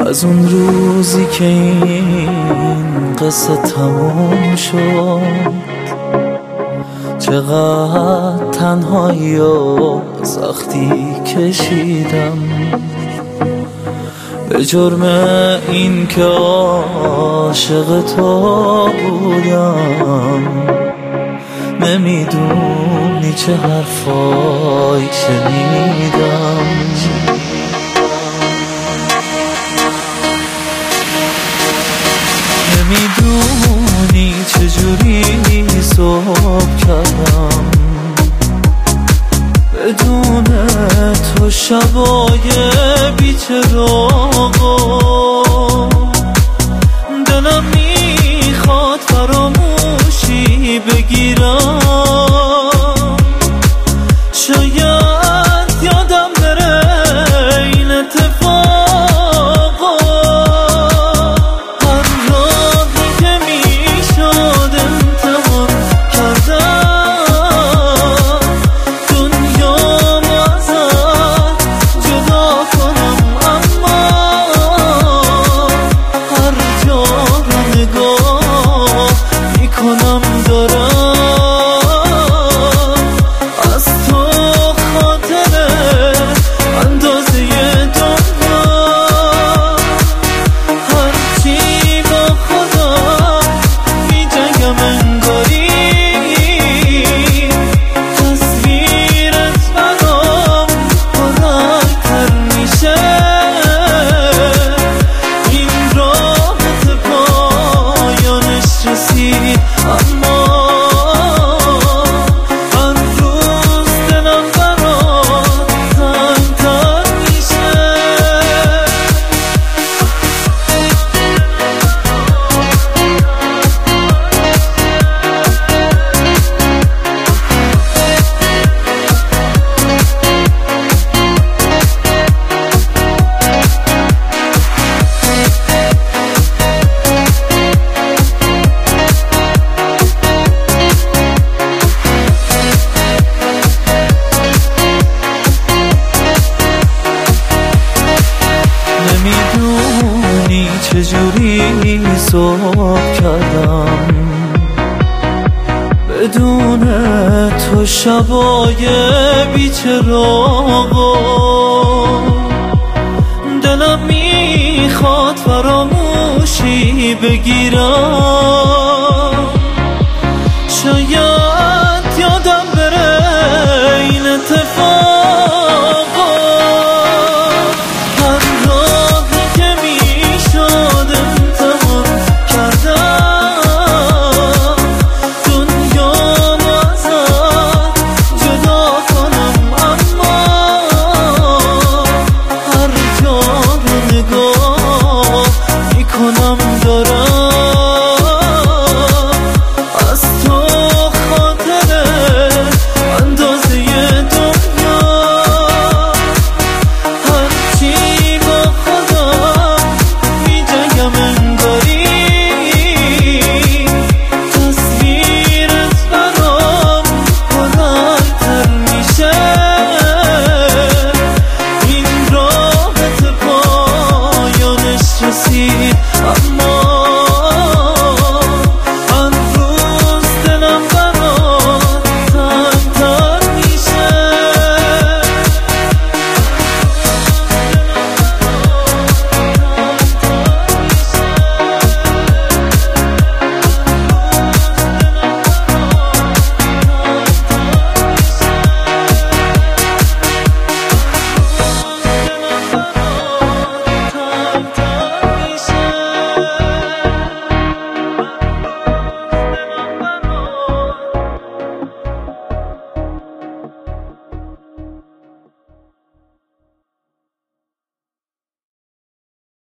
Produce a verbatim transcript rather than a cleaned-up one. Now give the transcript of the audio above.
از اون روزی که این قصه تموم شد چقدر تنهایی و سختی کشیدم به جرم این که عاشق تو بودم. نمیدونی چه حرفایی شنیدم، نمیدونی چجوری صبح کردم بدون تو شبای بی‌چراغ. دلم میخواد فراموشی بگیرم، شاید یادم بره این اتفاقا. هر راهی که میشد امتحان کردم دنیا ازت جدا کنم، اما هر جا رو نگاه میکنم دارم از تو خاطره اندازه دنیا. هرچی با خودم میجنگم انگاری تصویرت برام پرن‌تر میشه. این رابط پایانش رسید اما هر روز دلم برات تنگ‌تر میشه. نمیدونی چجوری صبح کردم بدون تو شبای بی‌چراغ. دلم میخواد فراموشی بگیرم،